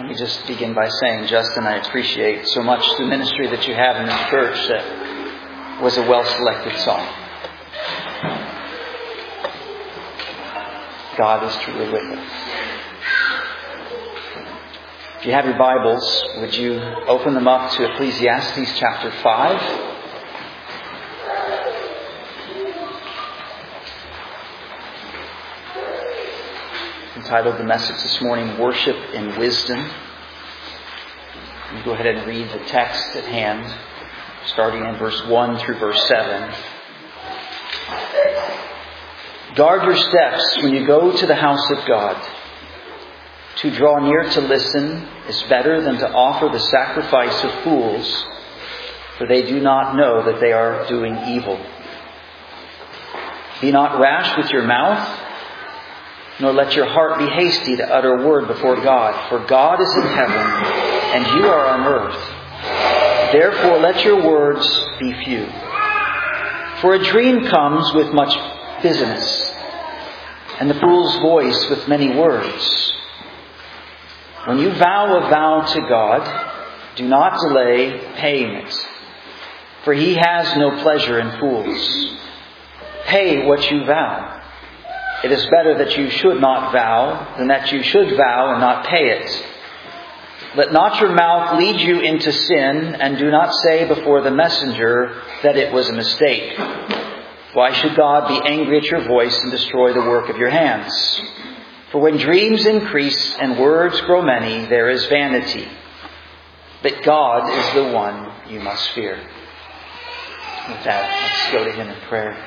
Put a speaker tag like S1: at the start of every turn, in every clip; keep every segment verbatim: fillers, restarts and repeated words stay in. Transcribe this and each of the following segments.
S1: Let me just begin by saying, Justin, I appreciate so much the ministry that you have in this church. That was a well-selected song. God is truly with us. If you have your Bibles, would you open them up to Ecclesiastes chapter five? Entitled the message this morning, Worship in Wisdom. You go ahead and read the text at hand, starting in verse one through verse seven. Guard your steps when you go to the house of God. To draw near to listen is better than to offer the sacrifice of fools, for they do not know that they are doing evil. Be not rash with your mouth, nor let your heart be hasty to utter a word before God. For God is in heaven, and you are on earth. Therefore let your words be few. For a dream comes with much business, and the fool's voice with many words. When you vow a vow to God, do not delay paying it, for He has no pleasure in fools. Pay what you vow. It is better that you should not vow than that you should vow and not pay it. Let not your mouth lead you into sin, and do not say before the messenger that it was a mistake. Why should God be angry at your voice and destroy the work of your hands? For when dreams increase and words grow many, there is vanity. But God is the one you must fear. With that, let's go to Him in prayer.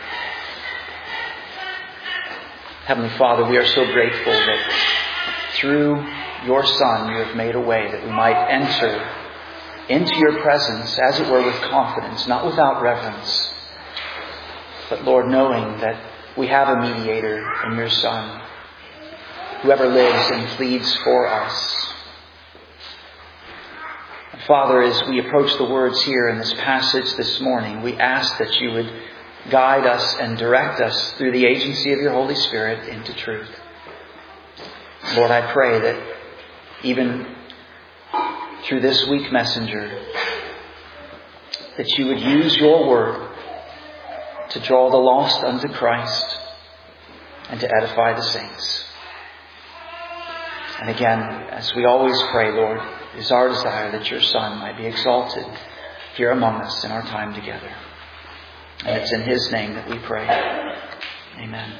S1: Heavenly Father, we are so grateful that through your Son you have made a way that we might enter into your presence, as it were, with confidence, not without reverence. But Lord, knowing that we have a mediator in your Son, whoever lives and pleads for us. And Father, as we approach the words here in this passage this morning, we ask that you would guide us and direct us through the agency of your Holy Spirit into truth. Lord, I pray that even through this weak messenger, that you would use your word to draw the lost unto Christ and to edify the saints. And again, as we always pray, Lord, it is our desire that your Son might be exalted here among us in our time together. And it's in His name that we pray. Amen.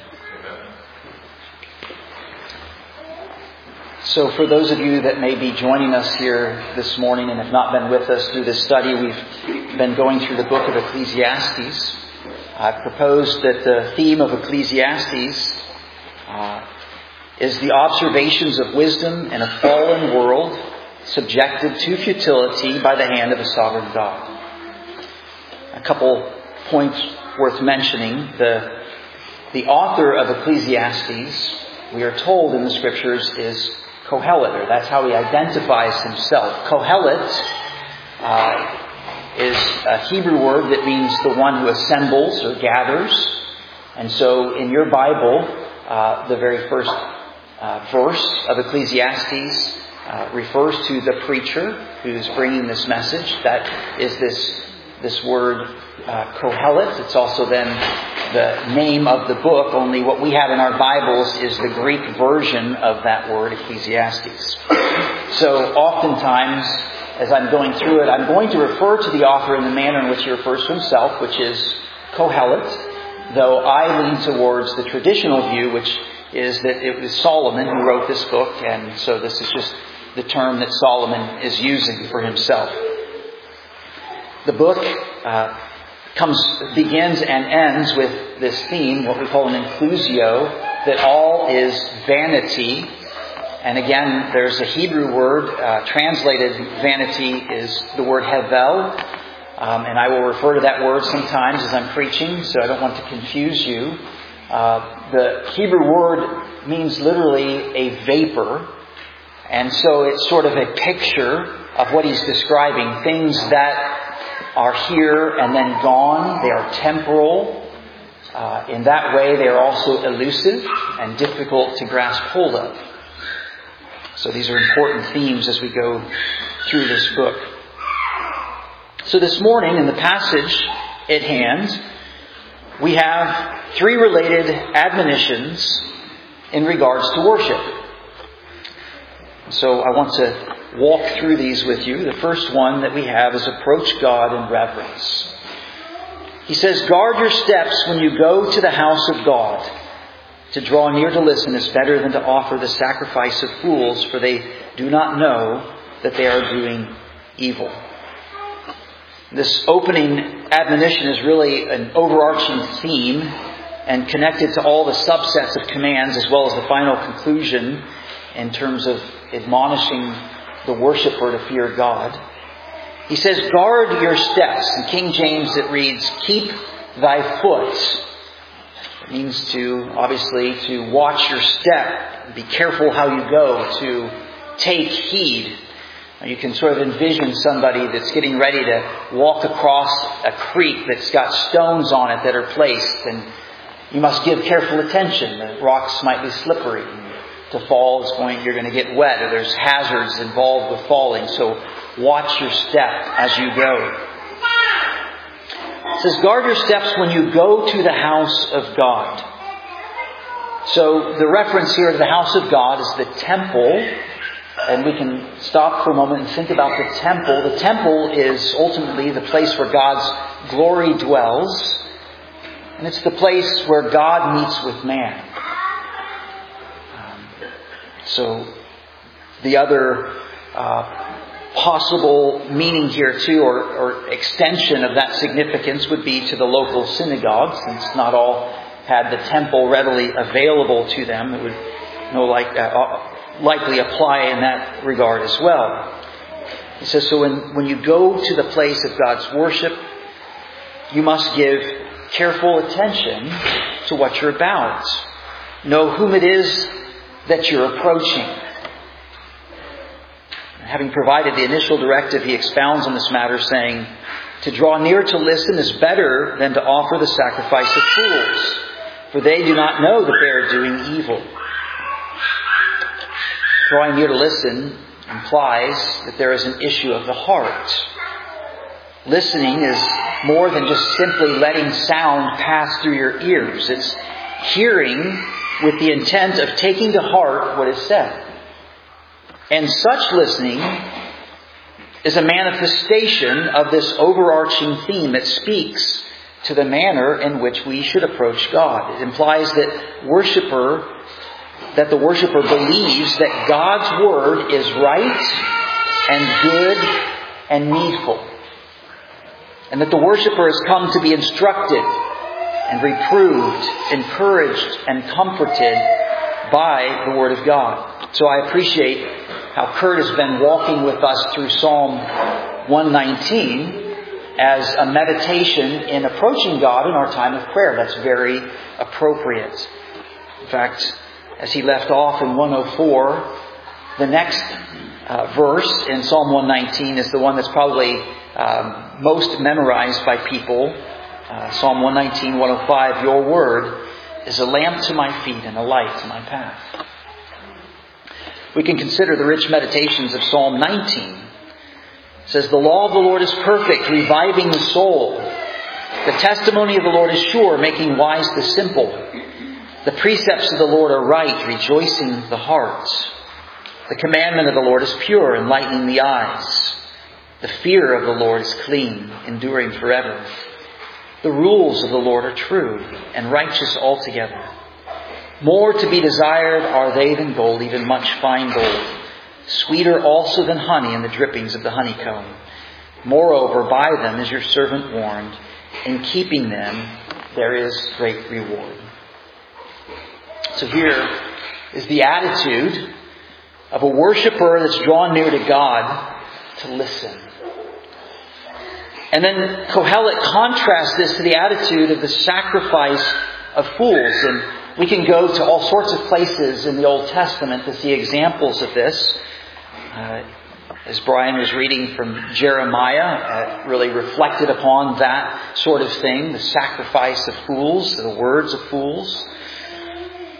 S1: So for those of you that may be joining us here this morning and have not been with us through this study, we've been going through the book of Ecclesiastes. I've proposed that the theme of Ecclesiastes uh, is the observations of wisdom in a fallen world subjected to futility by the hand of a sovereign God. A couple points worth mentioning. The, the author of Ecclesiastes, we are told in the Scriptures, is Kohelet, or that's how he identifies himself. Kohelet uh, is a Hebrew word that means the one who assembles or gathers. And so in your Bible, uh, the very first uh, verse of Ecclesiastes uh, refers to the preacher who's bringing this message. That is this, this word Uh, Kohelet. It's also then the name of the book, only what we have in our Bibles is the Greek version of that word, Ecclesiastes. So oftentimes, as I'm going through it, I'm going to refer to the author in the manner in which he refers to himself, which is Kohelet, though I lean towards the traditional view, which is that it was Solomon who wrote this book, and so this is just the term that Solomon is using for himself. The book uh, comes, begins and ends with this theme, what we call an inclusio, that all is vanity. And again, there's a Hebrew word, uh, translated vanity is the word hevel. Um, and I will refer to that word sometimes as I'm preaching, so I don't want to confuse you. Uh, the Hebrew word means literally a vapor. And so it's sort of a picture of what he's describing, things that are here and then gone. They are temporal. Uh, in that way, they are also elusive and difficult to grasp hold of. So these are important themes as we go through this book. So this morning in the passage at hand, we have three related admonitions in regards to worship. So I want to walk through these with you. The first one that we have is approach God in reverence. He says, guard your steps when you go to the house of God. To draw near to listen is better than to offer the sacrifice of fools, for they do not know that they are doing evil. This opening admonition is really an overarching theme and connected to all the subsets of commands as well as the final conclusion in terms of admonishing the worshiper to fear God. He says, guard your steps. In King James it reads, keep thy foot. It means to, obviously, to watch your step, be careful how you go, to take heed. You can sort of envision somebody that's getting ready to walk across a creek that's got stones on it that are placed, and you must give careful attention. The rocks might be slippery. To fall is going, you're going to get wet, or there's hazards involved with falling. So watch your step as you go. It says, guard your steps when you go to the house of God. So the reference here to the house of God is the temple. And we can stop for a moment and think about the temple. The temple is ultimately the place where God's glory dwells. And it's the place where God meets with man. Um, so the other uh, possible meaning here too, or, or extension of that significance would be to the local synagogue, since not all had the temple readily available to them. It would no like uh, likely apply in that regard as well. He says, so when, when you go to the place of God's worship, you must give careful attention to what you're about. Know whom it is that you're approaching. Having provided the initial directive, he expounds on this matter, saying, to draw near to listen is better than to offer the sacrifice of fools, for they do not know that they are doing evil. Drawing near to listen implies that there is an issue of the heart. Listening is more than just simply letting sound pass through your ears. It's hearing with the intent of taking to heart what is said. And such listening is a manifestation of this overarching theme that speaks to the manner in which we should approach God. It implies that worshiper that the worshiper believes that God's word is right and good and needful. And that the worshiper has come to be instructed and reproved, encouraged and comforted by the word of God. So I appreciate how Kurt has been walking with us through Psalm one nineteen as a meditation in approaching God in our time of prayer. That's very appropriate. In fact, as he left off in one oh four, the next uh, verse in Psalm one nineteen is the one that's probably um, most memorized by people. Uh, Psalm one nineteen, one oh five, your word is a lamp to my feet and a light to my path. We can consider the rich meditations of Psalm nineteen. It says, the law of the Lord is perfect, reviving the soul. The testimony of the Lord is sure, making wise the simple. The precepts of the Lord are right, rejoicing the heart. The commandment of the Lord is pure, enlightening the eyes. The fear of the Lord is clean, enduring forever. The rules of the Lord are true and righteous altogether. More to be desired are they than gold, even much fine gold. Sweeter also than honey in the drippings of the honeycomb. Moreover, by them is your servant warned. In keeping them, there is great reward. So here is the attitude of a worshiper that's drawn near to God to listen. And then Kohelet contrasts this to the attitude of the sacrifice of fools. And we can go to all sorts of places in the Old Testament to see examples of this. Uh, as Brian was reading from Jeremiah, uh, really reflected upon that sort of thing, the sacrifice of fools, the words of fools.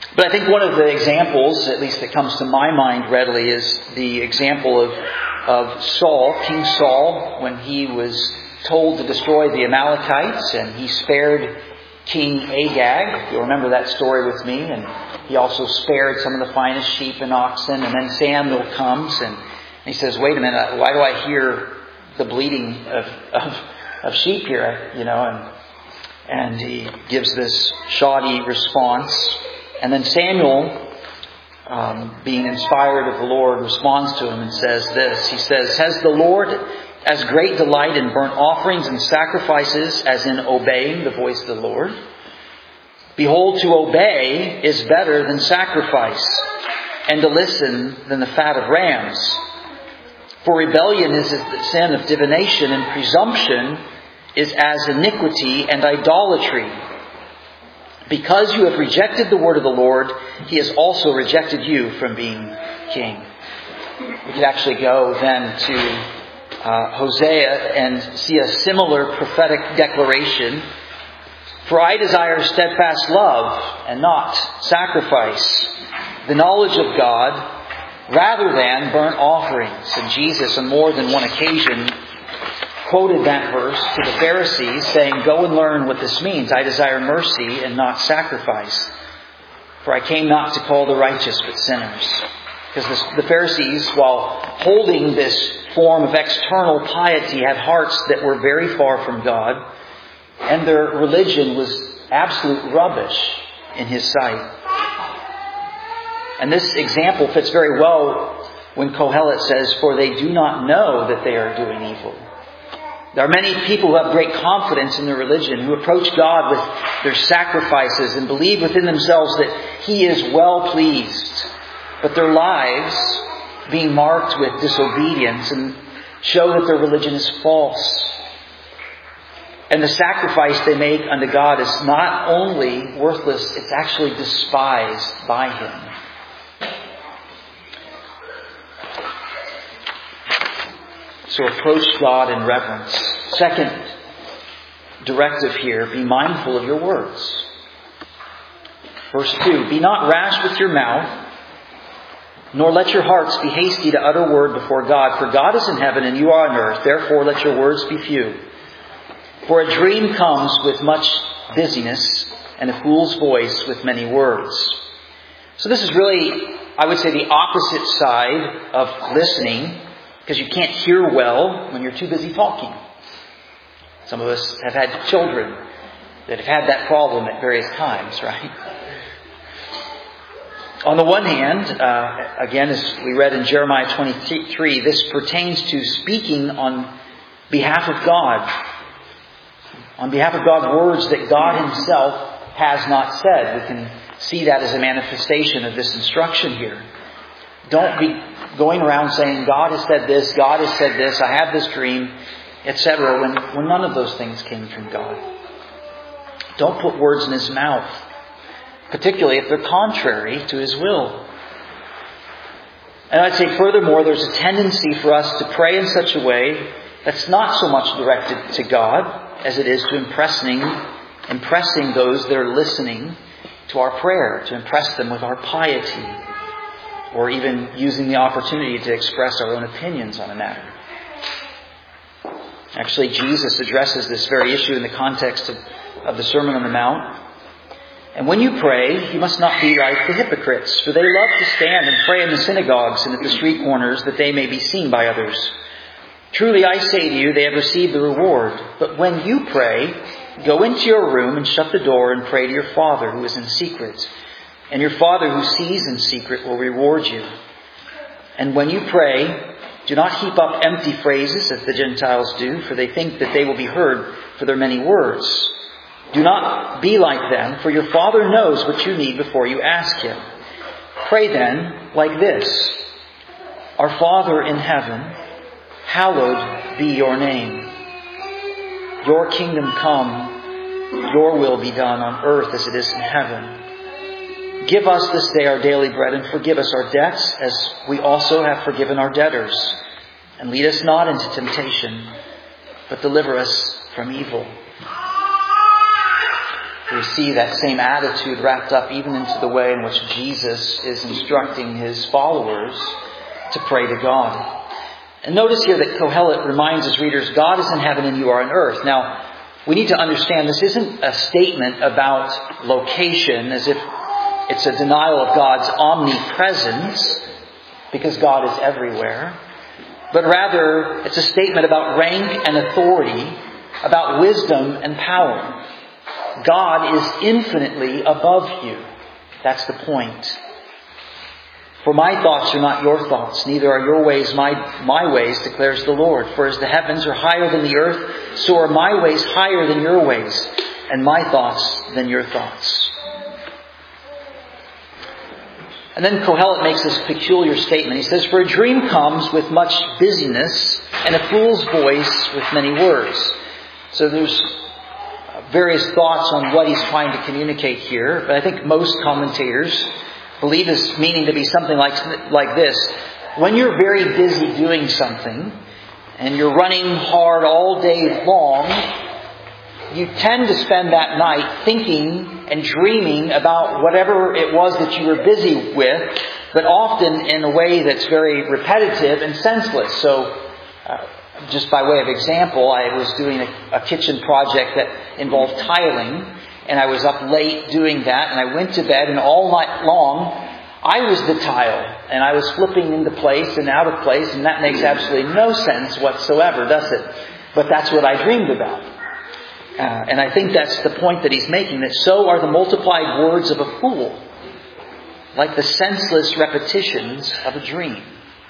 S1: But I think one of the examples, at least that comes to my mind readily, is the example of, of Saul, King Saul, when he was told to destroy the Amalekites, and he spared King Agag. You'll remember that story with me. And he also spared some of the finest sheep and oxen. And then Samuel comes and he says, wait a minute, why do I hear the bleating of, of, of sheep here? You know, and and he gives this shoddy response. And then Samuel, um, being inspired of the Lord, responds to him and says this. He says, has the Lord as great delight in burnt offerings and sacrifices as in obeying the voice of the Lord? Behold, to obey is better than sacrifice, and to listen than the fat of rams. For rebellion is the sin of divination, and presumption is as iniquity and idolatry. Because you have rejected the word of the Lord, He has also rejected you from being king. We could actually go then to uh, Hosea and see a similar prophetic declaration. For I desire steadfast love and not sacrifice, the knowledge of God rather than burnt offerings. And Jesus, on more than one occasion, quoted that verse to the Pharisees, saying, go and learn what this means. I desire mercy and not sacrifice. For I came not to call the righteous but sinners. Because the Pharisees, while holding this form of external piety, had hearts that were very far from God. And their religion was absolute rubbish in His sight. And this example fits very well when Kohelet says, for they do not know that they are doing evil. There are many people who have great confidence in their religion, who approach God with their sacrifices and believe within themselves that He is well pleased. But their lives, being marked with disobedience, and show that their religion is false. And the sacrifice they make unto God is not only worthless, it's actually despised by Him. So approach God in reverence. Second directive here, be mindful of your words. Verse two, be not rash with your mouth, nor let your hearts be hasty to utter word before God. For God is in heaven and you are on earth, therefore let your words be few. For a dream comes with much busyness, and a fool's voice with many words. So this is really, I would say, the opposite side of listening, because you can't hear well when you're too busy talking. Some of us have had children that have had that problem at various times, right? On the one hand, uh, again, as we read in Jeremiah twenty-three, this pertains to speaking on behalf of God. On behalf of God's words that God Himself has not said. We can see that as a manifestation of this instruction here. Don't be going around saying, God has said this, God has said this, I have this dream, et cetera, when, when none of those things came from God. Don't put words in His mouth, particularly if they're contrary to His will. And I'd say furthermore, there's a tendency for us to pray in such a way that's not so much directed to God as it is to impressing, impressing those that are listening to our prayer, to impress them with our piety, or even using the opportunity to express our own opinions on a matter. Actually, Jesus addresses this very issue in the context of, of the Sermon on the Mount. And when you pray, you must not be like the hypocrites, for they love to stand and pray in the synagogues and at the street corners, that they may be seen by others. Truly I say to you, they have received the reward. But when you pray, go into your room and shut the door and pray to your Father who is in secret. And your Father who sees in secret will reward you. And when you pray, do not heap up empty phrases as the Gentiles do, for they think that they will be heard for their many words. Do not be like them, for your Father knows what you need before you ask Him. Pray then like this: Our Father in heaven, hallowed be your name. Your kingdom come, your will be done on earth as it is in heaven. Give us this day our daily bread, and forgive us our debts as we also have forgiven our debtors. And lead us not into temptation, but deliver us from evil. We see that same attitude wrapped up even into the way in which Jesus is instructing His followers to pray to God. And notice here that Kohelet reminds his readers, God is in heaven and you are on earth. Now, we need to understand this isn't a statement about location as if it's a denial of God's omnipresence because God is everywhere. But rather, it's a statement about rank and authority, about wisdom and power. God is infinitely above you. That's the point. For my thoughts are not your thoughts, neither are your ways my, my ways, declares the Lord. For as the heavens are higher than the earth, so are my ways higher than your ways, and my thoughts than your thoughts. And then Kohelet makes this peculiar statement. He says, for a dream comes with much busyness, and a fool's voice with many words. So there's various thoughts on what he's trying to communicate here, but I think most commentators believe his meaning to be something like, like this. When you're very busy doing something, and you're running hard all day long, you tend to spend that night thinking and dreaming about whatever it was that you were busy with, but often in a way that's very repetitive and senseless. So, uh, just by way of example, I was doing a, a kitchen project that involved tiling, and I was up late doing that, and I went to bed, and all night long, I was the tile, and I was flipping into place and out of place, and that makes absolutely no sense whatsoever, does it? But that's what I dreamed about. Uh, and I think that's the point that he's making, that so are the multiplied words of a fool, like the senseless repetitions of a dream.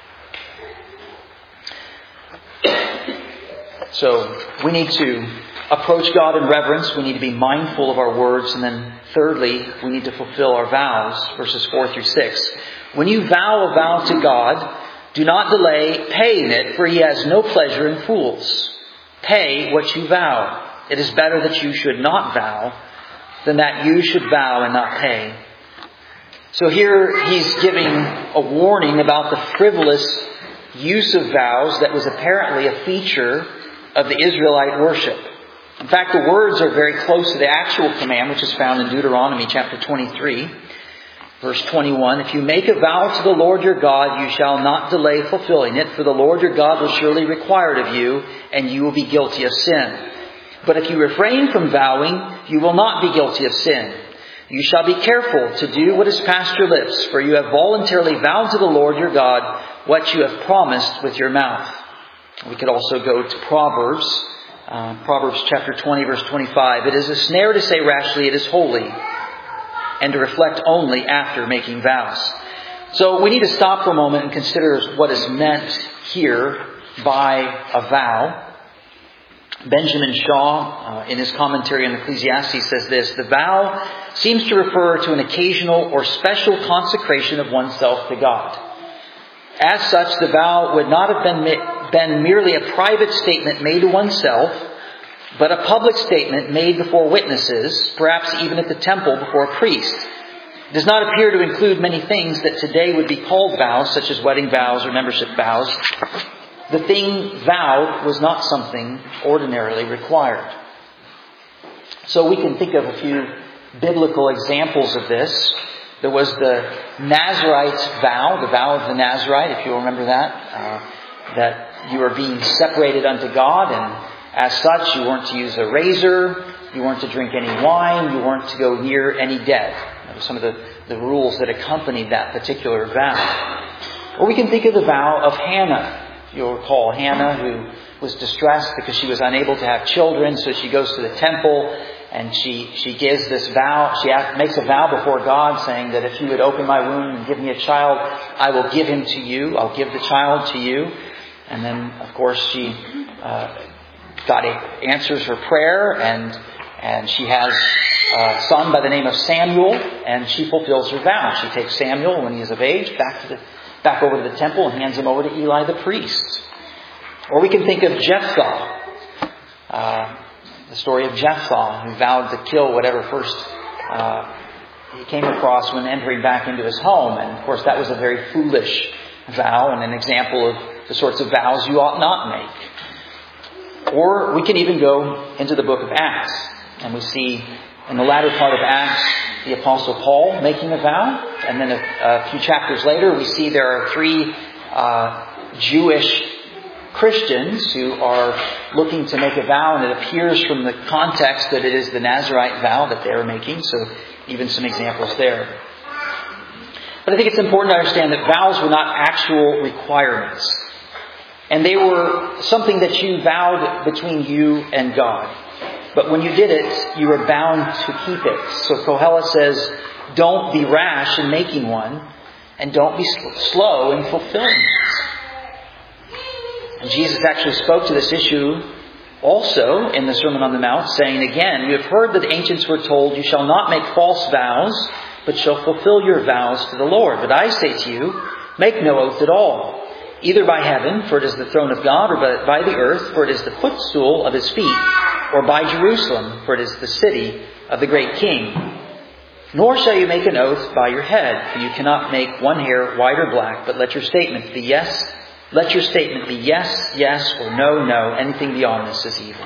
S1: So we need to approach God in reverence. We need to be mindful of our words. And then thirdly, we need to fulfill our vows, verses four through six. When you vow a vow to God, do not delay paying it, for He has no pleasure in fools. Pay what you vow. It is better that you should not vow than that you should vow and not pay. So here he's giving a warning about the frivolous use of vows that was apparently a feature of the Israelite worship. In fact, the words are very close to the actual command, which is found in Deuteronomy chapter twenty-three, verse twenty-one. If you make a vow to the Lord your God, you shall not delay fulfilling it, for the Lord your God will surely require it of you, and you will be guilty of sin. But if you refrain from vowing, you will not be guilty of sin. You shall be careful to do what is past your lips, for you have voluntarily vowed to the Lord your God what you have promised with your mouth. We could also go to Proverbs, uh, Proverbs chapter twenty, verse twenty-five. It is a snare to say rashly, it is holy, and to reflect only after making vows. So we need to stop for a moment and consider what is meant here by a vow. Benjamin Shaw, uh, in his commentary on Ecclesiastes, says this: the vow seems to refer to an occasional or special consecration of oneself to God. As such, the vow would not have been, been merely a private statement made to oneself, but a public statement made before witnesses, perhaps even at the temple before a priest. It does not appear to include many things that today would be called vows, such as wedding vows or membership vows. The thing vowed was not something ordinarily required. So we can think of a few biblical examples of this. There was the Nazarite's vow, the vow of the Nazarite, if you'll remember that, uh, that you were being separated unto God, and as such you weren't to use a razor, you weren't to drink any wine, you weren't to go near any dead. That were some of the, the rules that accompanied that particular vow. Or we can think of the vow of Hannah. You'll recall Hannah, who was distressed because she was unable to have children, so she goes to the temple and she, she gives this vow. She makes a vow before God saying that if you would open my womb and give me a child, I will give him to you. I'll give the child to you. And then, of course, she uh, God answers her prayer, and and she has a son by the name of Samuel, and she fulfills her vow. She takes Samuel when he is of age back to the back over to the temple and hands him over to Eli the priest. Or we can think of Jephthah, uh, the story of Jephthah, who vowed to kill whatever first uh, he came across when entering back into his home. And of course that was a very foolish vow and an example of the sorts of vows you ought not make. Or we can even go into the book of Acts, and we see In the latter part of Acts, the Apostle Paul making a vow. And then a, a few chapters later, we see there are three uh, Jewish Christians who are looking to make a vow. And it appears from the context that it is the Nazirite vow that they're making. So even some examples there. But I think it's important to understand that vows were not actual requirements. And they were something that you vowed between you and God. But when you did it, you were bound to keep it. So Kohelet says, don't be rash in making one, and don't be slow in fulfilling it. And Jesus actually spoke to this issue also in the Sermon on the Mount, saying again, you have heard that the ancients were told, you shall not make false vows, but shall fulfill your vows to the Lord. But I say to you, make no oath at all, either by heaven, for it is the throne of God, or by the earth, for it is the footstool of His feet, or by Jerusalem, for it is the city of the great King. Nor shall you make an oath by your head, for you cannot make one hair white or black, but let your statement be yes, let your statement be yes, yes, or no, no. Anything beyond this is evil.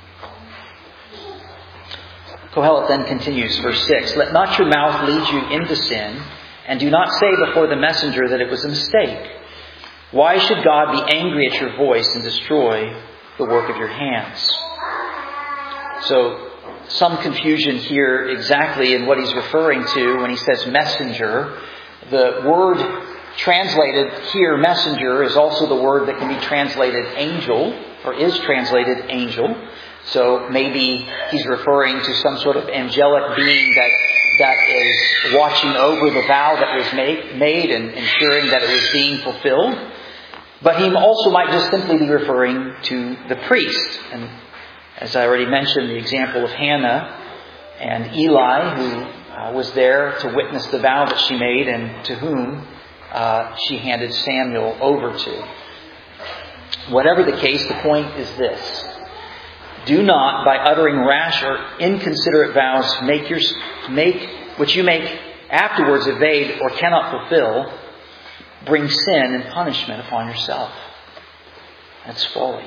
S1: Kohelet then continues, verse six, let not your mouth lead you into sin, and do not say before the messenger that it was a mistake. Why should God be angry at your voice and destroy the work of your hands? So, some confusion here exactly in what he's referring to when he says messenger. The word translated here, messenger, is also the word that can be translated angel, or is translated angel. So maybe he's referring to some sort of angelic being that that is watching over the vow that was made, made and ensuring that it was being fulfilled. But he also might just simply be referring to the priest. And as I already mentioned, the example of Hannah and Eli, who uh, was there to witness the vow that she made and to whom uh, she handed Samuel over to. Whatever the case, the point is this. Do not, by uttering rash or inconsiderate vows, make your make which you make afterwards evade or cannot fulfill, bring sin and punishment upon yourself. That's folly.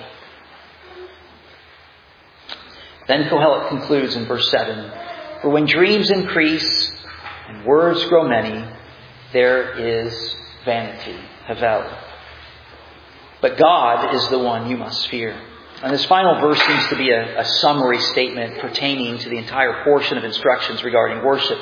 S1: Then Kohelet concludes in verse seven, for when dreams increase and words grow many, there is vanity, havel. But God is the one you must fear. And this final verse seems to be a, a summary statement pertaining to the entire portion of instructions regarding worship.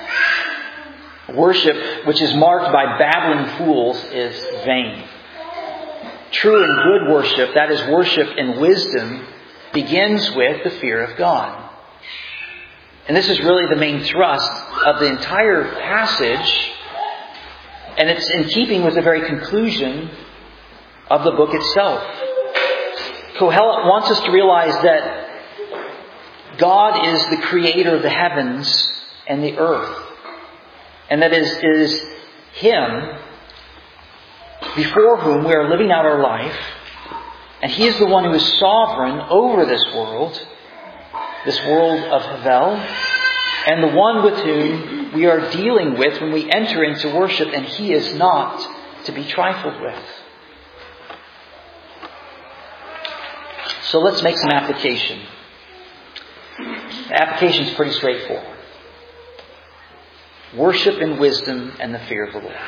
S1: Worship, which is marked by babbling fools, is vain. True and good worship, that is worship in wisdom, begins with the fear of God. And this is really the main thrust of the entire passage. And it's in keeping with the very conclusion of the book itself. Kohelet wants us to realize that God is the creator of the heavens and the earth. And that is, it is Him before whom we are living out our life. And He is the one who is sovereign over this world, this world of Havel, and the one with whom we are dealing with when we enter into worship, and He is not to be trifled with. So let's make some application. The application is pretty straightforward. Worship in wisdom and the fear of the Lord.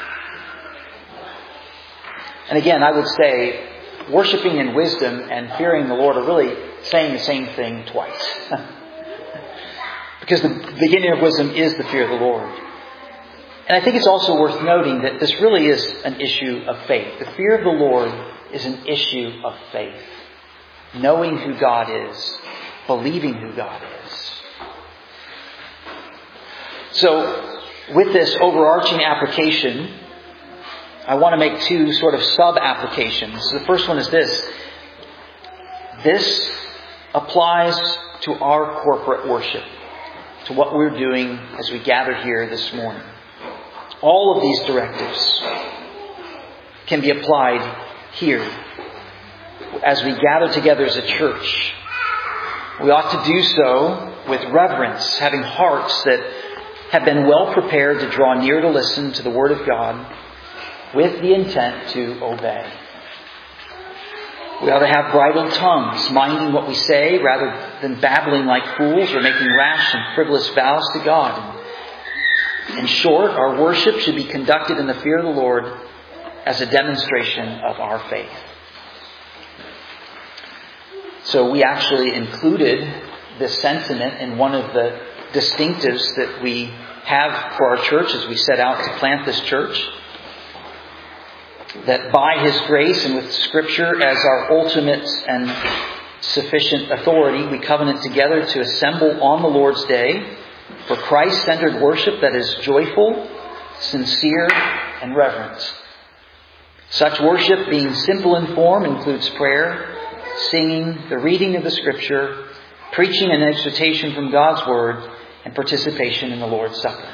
S1: And again, I would say, worshiping in wisdom and fearing the Lord are really saying the same thing twice. Because the beginning of wisdom is the fear of the Lord. And I think it's also worth noting that this really is an issue of faith. The fear of the Lord is an issue of faith. Knowing who God is, believing who God is. So, with this overarching application, I want to make two sort of sub-applications. The first one is this. This applies to our corporate worship, to what we're doing as we gather here this morning. All of these directives can be applied here as we gather together as a church. We ought to do so with reverence, having hearts that have been well prepared to draw near to listen to the Word of God with the intent to obey. We ought to have bridled tongues, minding what we say rather than babbling like fools or making rash and frivolous vows to God. In short, our worship should be conducted in the fear of the Lord as a demonstration of our faith. So we actually included this sentiment in one of the distinctives that we have for our church as we set out to plant this church. That by His grace and with Scripture as our ultimate and sufficient authority, we covenant together to assemble on the Lord's Day for Christ-centered worship that is joyful, sincere, and reverent. Such worship, being simple in form, includes prayer, singing, the reading of the Scripture, preaching and exhortation from God's Word, and participation in the Lord's Supper.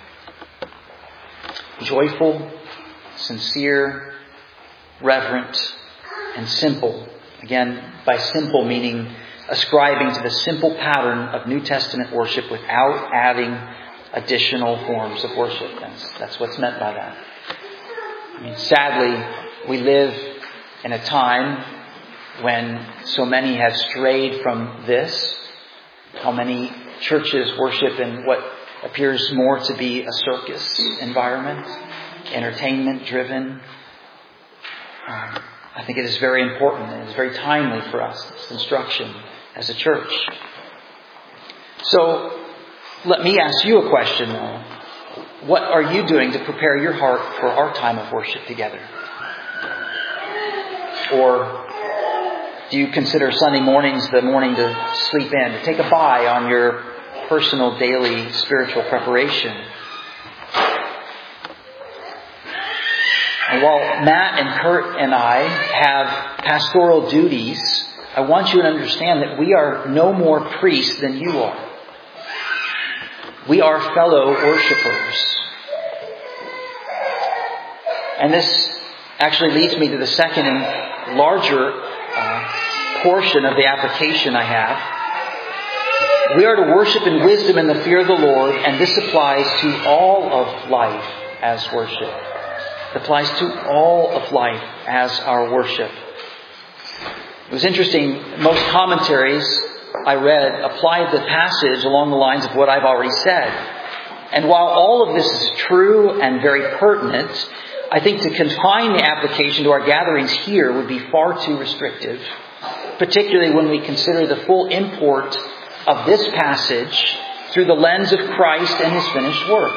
S1: Joyful, sincere, reverent, and simple. Again, by simple meaning ascribing to the simple pattern of New Testament worship without adding additional forms of worship. That's, that's what's meant by that. I mean, sadly, we live in a time when so many have strayed from this. How many churches worship in what appears more to be a circus environment, entertainment driven. Um, I think it is very important and it is very timely for us, this instruction as a church. So, let me ask you a question though. What are you doing to prepare your heart for our time of worship together? Or do you consider Sunday mornings the morning to sleep in, to take a bye on your personal daily spiritual preparation? And while Matt and Kurt and I have pastoral duties, I want you to understand that we are no more priests than you are. We are fellow worshipers. And this actually leads me to the second and larger uh, portion of the application I have. We are to worship in wisdom and the fear of the Lord, and this applies to all of life as worship. It applies to all of life as our worship. It was interesting, most commentaries I read applied the passage along the lines of what I've already said. And while all of this is true and very pertinent, I think to confine the application to our gatherings here would be far too restrictive, particularly when we consider the full import of this passage through the lens of Christ and His finished work.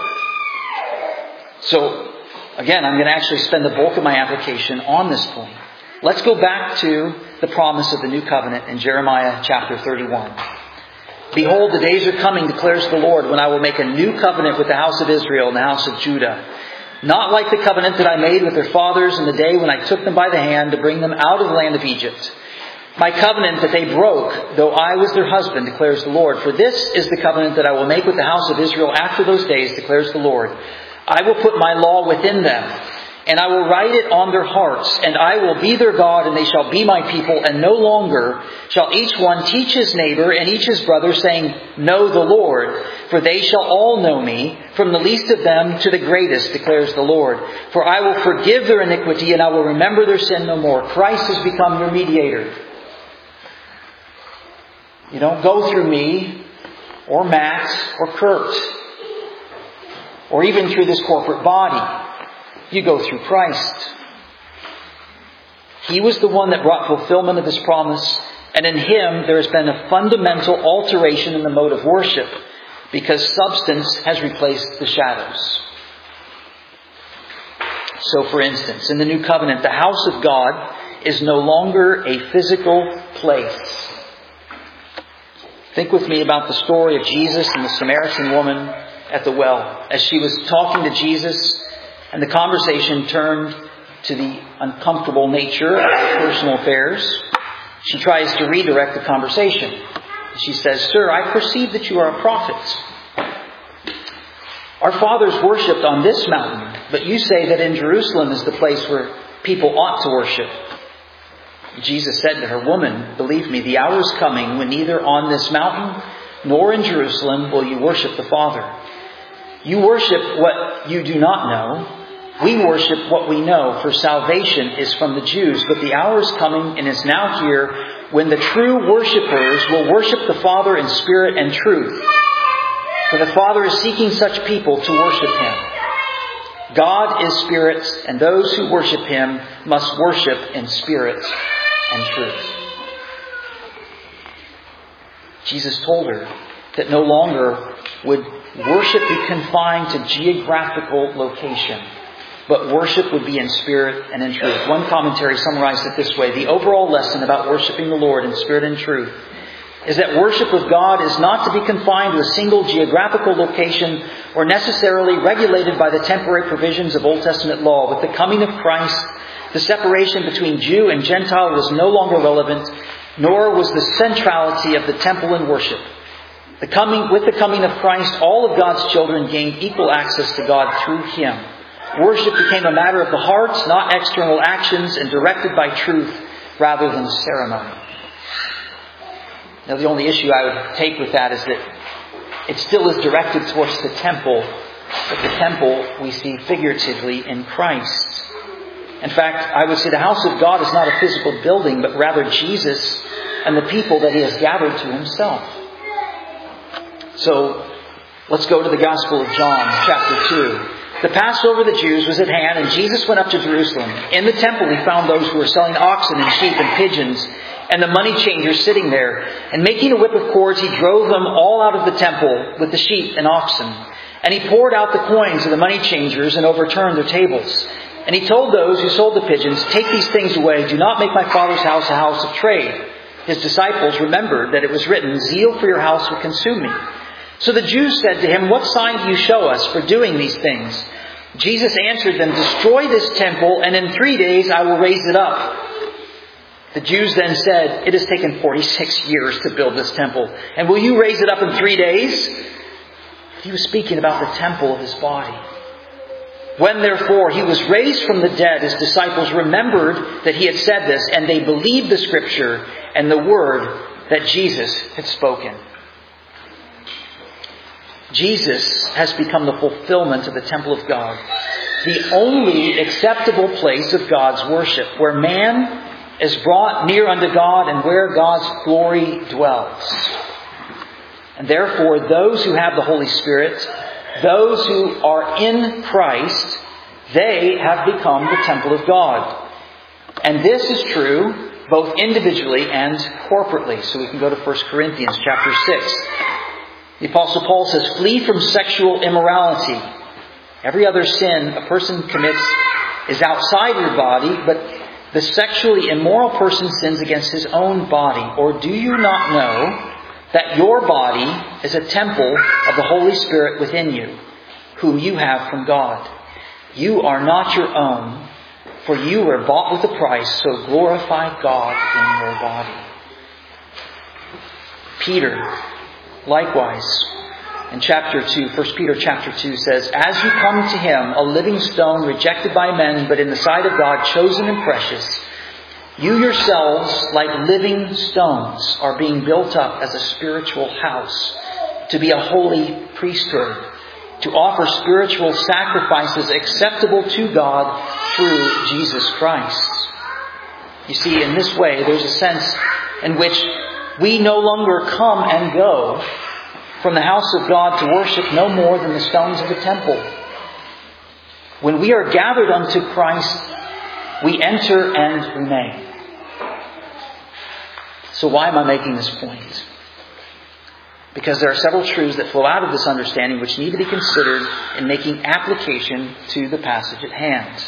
S1: So, again, I'm going to actually spend the bulk of my application on this point. Let's go back to the promise of the new covenant in Jeremiah chapter thirty-one. Behold, the days are coming, declares the Lord, when I will make a new covenant with the house of Israel and the house of Judah. Not like the covenant that I made with their fathers in the day when I took them by the hand to bring them out of the land of Egypt. My covenant that they broke, though I was their husband, declares the Lord. For this is the covenant that I will make with the house of Israel after those days, declares the Lord. I will put my law within them, and I will write it on their hearts, and I will be their God, and they shall be my people, and no longer shall each one teach his neighbor and each his brother, saying, Know the Lord, for they shall all know me, from the least of them to the greatest, declares the Lord. For I will forgive their iniquity, and I will remember their sin no more. Christ has become your mediator. You don't go through me, or Matt, or Kurt, or even through this corporate body. You go through Christ. He was the one that brought fulfillment of this promise, and in Him there has been a fundamental alteration in the mode of worship, because substance has replaced the shadows. So, for instance, in the New Covenant, the house of God is no longer a physical place. Think with me about the story of Jesus and the Samaritan woman at the well. As she was talking to Jesus, and the conversation turned to the uncomfortable nature of her personal affairs, she tries to redirect the conversation. She says, Sir, I perceive that you are a prophet. Our fathers worshipped on this mountain, but you say that in Jerusalem is the place where people ought to worship. Jesus said to her, Woman, believe me, the hour is coming when neither on this mountain nor in Jerusalem will you worship the Father. You worship what you do not know. We worship what we know, for salvation is from the Jews. But the hour is coming and is now here when the true worshippers will worship the Father in spirit and truth. For the Father is seeking such people to worship Him. God is spirit, and those who worship Him must worship in spirit and truth. Jesus told her that no longer would worship be confined to geographical location, but worship would be in spirit and in truth. One commentary summarized it this way: the overall lesson about worshiping the Lord in spirit and truth is that worship of God is not to be confined to a single geographical location or necessarily regulated by the temporary provisions of Old Testament law. With the coming of Christ, the separation between Jew and Gentile was no longer relevant, nor was the centrality of the temple in worship. The coming, with the coming of Christ, all of God's children gained equal access to God through Him. Worship became a matter of the heart, not external actions, and directed by truth rather than ceremony. Now, the only issue I would take with that is that it still is directed towards the temple, but the temple we see figuratively in Christ. In fact, I would say the house of God is not a physical building, but rather Jesus and the people that He has gathered to Himself. So, let's go to the Gospel of John, chapter two. The Passover of the Jews was at hand, and Jesus went up to Jerusalem. In the temple He found those who were selling oxen and sheep and pigeons, and the money changers sitting there. And making a whip of cords, He drove them all out of the temple with the sheep and oxen. And He poured out the coins of the money changers and overturned their tables. And He told those who sold the pigeons, "Take these things away. Do not make my Father's house a house of trade." His disciples remembered that it was written, "Zeal for your house will consume me." So the Jews said to Him, "What sign do you show us for doing these things?" Jesus answered them, "Destroy this temple, and in three days I will raise it up." The Jews then said, "It has taken forty-six years to build this temple, and will you raise it up in three days?" He was speaking about the temple of His body. When therefore He was raised from the dead, His disciples remembered that He had said this, and they believed the Scripture and the word that Jesus had spoken. Jesus has become the fulfillment of the temple of God, the only acceptable place of God's worship, where man is brought near unto God and where God's glory dwells. And therefore, those who have the Holy Spirit, those who are in Christ, they have become the temple of God. And this is true both individually and corporately. So we can go to First Corinthians chapter six. The Apostle Paul says, "Flee from sexual immorality. Every other sin a person commits is outside your body, but the sexually immoral person sins against his own body. Or do you not know that your body is a temple of the Holy Spirit within you, whom you have from God? You are not your own, for you were bought with a price, so glorify God in your body." Peter, likewise, in chapter two, First Peter chapter two says, "As you come to Him, a living stone rejected by men, but in the sight of God chosen and precious, you yourselves, like living stones, are being built up as a spiritual house, to be a holy priesthood, to offer spiritual sacrifices acceptable to God through Jesus Christ." You see, in this way, there's a sense in which we no longer come and go from the house of God to worship no more than the stones of the temple. When we are gathered unto Christ, we enter and remain. So why am I making this point? Because there are several truths that flow out of this understanding which need to be considered in making application to the passage at hand.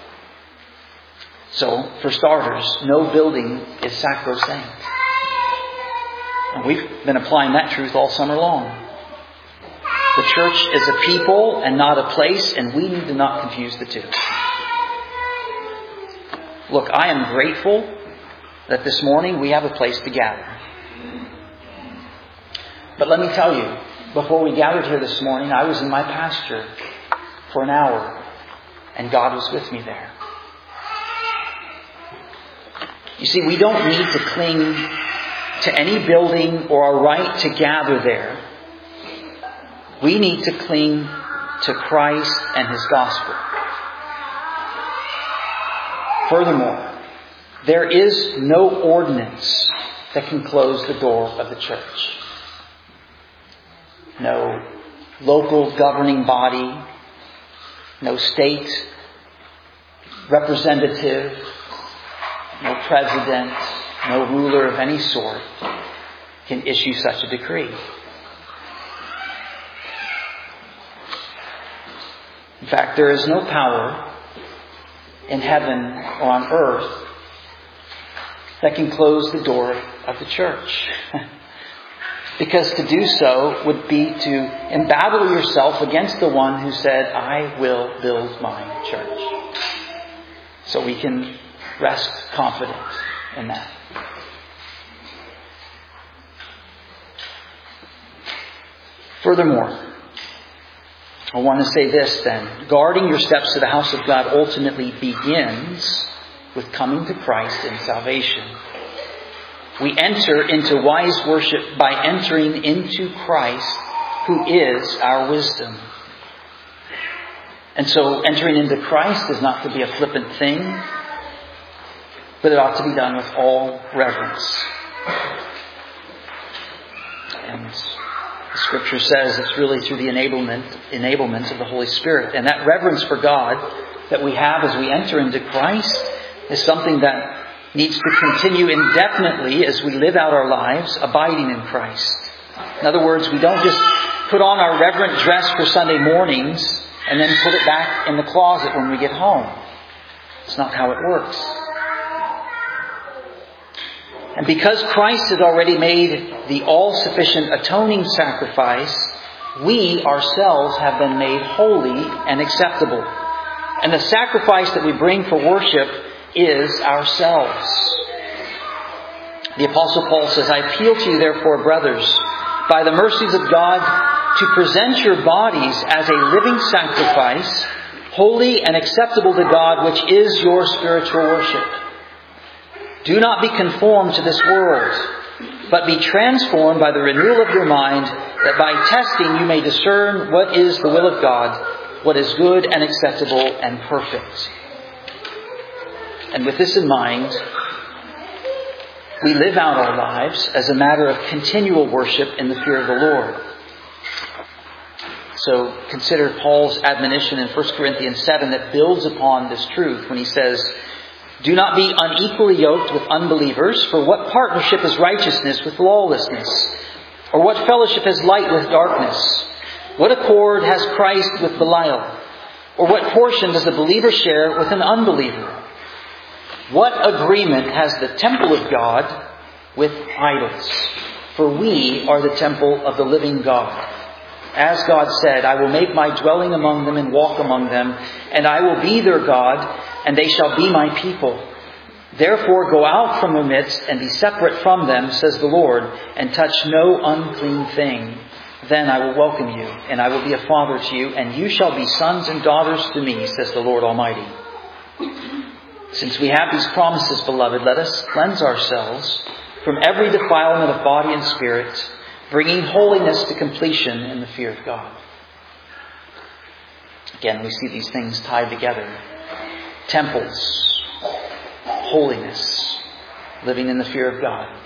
S1: So, for starters, no building is sacrosanct. And we've been applying that truth all summer long. The church is a people and not a place, and we need to not confuse the two. Look, I am grateful that this morning we have a place to gather. But let me tell you, before we gathered here this morning, I was in my pasture for an hour, and God was with me there. You see, we don't need to cling to any building or a right to gather there. We need to cling to Christ and His gospel. Furthermore, there is no ordinance that can close the door of the church. No local governing body, no state representative, no president, no ruler of any sort can issue such a decree. In fact, there is no power in heaven or on earth that can close the door of the church. Because to do so would be to embattle yourself against the one who said, I will build my church. So we can rest confident in that. Furthermore, I want to say this then. Guarding your steps to the house of God ultimately begins with coming to Christ in salvation. We enter into wise worship by entering into Christ, who is our wisdom. And so entering into Christ is not to be a flippant thing, but it ought to be done with all reverence. And the Scripture says it's really through the enablement, enablement of the Holy Spirit. And that reverence for God that we have as we enter into Christ is something that needs to continue indefinitely as we live out our lives abiding in Christ. In other words, we don't just put on our reverent dress for Sunday mornings and then put it back in the closet when we get home. It's not how it works. And because Christ has already made the all-sufficient atoning sacrifice, we ourselves have been made holy and acceptable. And the sacrifice that we bring for worship is ourselves. The Apostle Paul says, I appeal to you therefore, brothers, by the mercies of God, to present your bodies as a living sacrifice, holy and acceptable to God, which is your spiritual worship. Do not be conformed to this world, but be transformed by the renewal of your mind, that by testing you may discern what is the will of God, what is good and acceptable and perfect. And with this in mind, we live out our lives as a matter of continual worship in the fear of the Lord. So consider Paul's admonition in First Corinthians seven that builds upon this truth when he says, do not be unequally yoked with unbelievers, for what partnership is righteousness with lawlessness? Or what fellowship is light with darkness? What accord has Christ with Belial? Or what portion does the believer share with an unbeliever? What agreement has the temple of God with idols? For we are the temple of the living God. As God said, I will make my dwelling among them and walk among them, and I will be their God, and they shall be my people. Therefore go out from their midst and be separate from them, says the Lord, and touch no unclean thing. Then I will welcome you, and I will be a father to you, and you shall be sons and daughters to me, says the Lord Almighty. Since we have these promises, beloved, let us cleanse ourselves from every defilement of body and spirit, bringing holiness to completion in the fear of God. Again, we see these things tied together. Temples, holiness, living in the fear of God.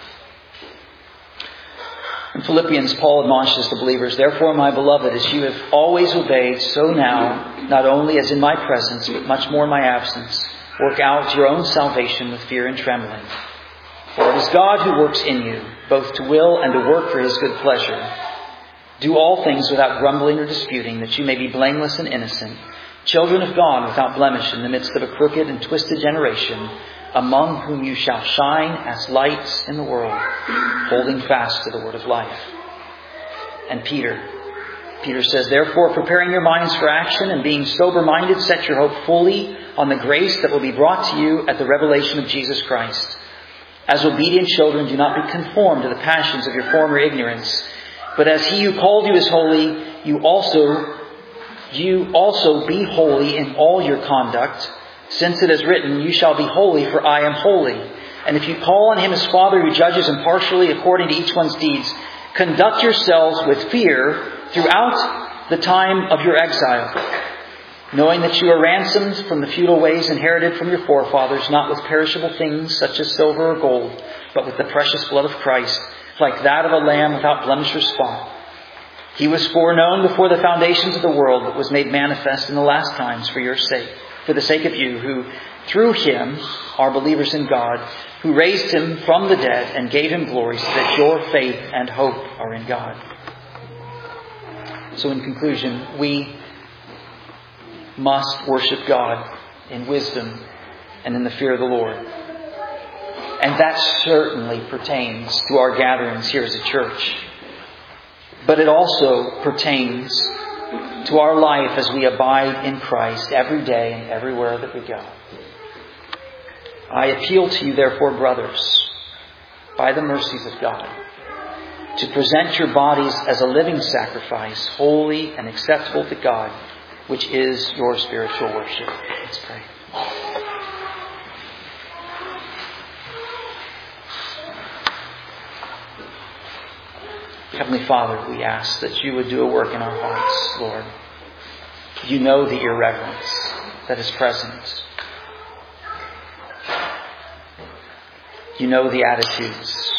S1: In Philippians, Paul admonishes the believers, therefore, my beloved, as you have always obeyed, so now, not only as in my presence, but much more in my absence, work out your own salvation with fear and trembling. For it is God who works in you, both to will and to work for His good pleasure. Do all things without grumbling or disputing, that you may be blameless and innocent, children of God without blemish in the midst of a crooked and twisted generation, among whom you shall shine as lights in the world, holding fast to the word of life. And Peter, Peter says, therefore, preparing your minds for action and being sober-minded, set your hope fully on the grace that will be brought to you at the revelation of Jesus Christ. As obedient children, do not be conformed to the passions of your former ignorance, but as He who called you is holy, you also, you also be holy in all your conduct, since it is written, you shall be holy, for I am holy. And if you call on Him as Father who judges impartially according to each one's deeds, conduct yourselves with fear throughout the time of your exile, knowing that you are ransomed from the futile ways inherited from your forefathers, not with perishable things such as silver or gold, but with the precious blood of Christ, like that of a lamb without blemish or spot. He was foreknown before the foundations of the world, but was made manifest in the last times for your sake, for the sake of you, who through Him are believers in God, who raised Him from the dead and gave Him glory, so that your faith and hope are in God. So in conclusion, we must worship God in wisdom and in the fear of the Lord. And that certainly pertains to our gatherings here as a church. But it also pertains to our life as we abide in Christ every day and everywhere that we go. I appeal to you, therefore, brothers, by the mercies of God, to present your bodies as a living sacrifice, holy and acceptable to God, which is your spiritual worship. Let's pray. Heavenly Father, we ask that you would do a work in our hearts, Lord. You know the irreverence that is present. You know the attitudes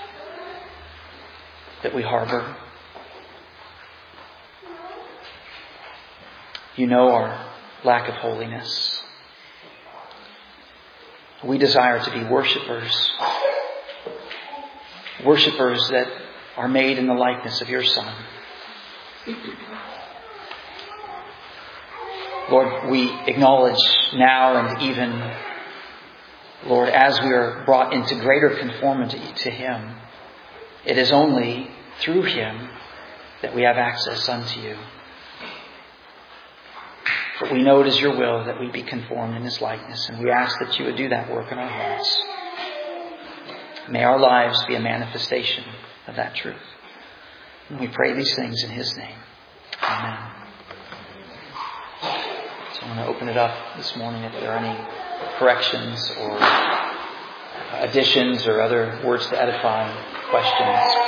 S1: that we harbor. You know our lack of holiness. We desire to be worshipers. Worshipers that are made in the likeness of your Son. Lord, we acknowledge now and even, Lord, as we are brought into greater conformity to Him, it is only through Him that we have access unto you. But we know it is your will that we be conformed in His likeness, and we ask that you would do that work in our hearts. May our lives be a manifestation of that truth. And we pray these things in His name. Amen. So I want to open it up this morning if there are any corrections or additions or other words to edify, questions.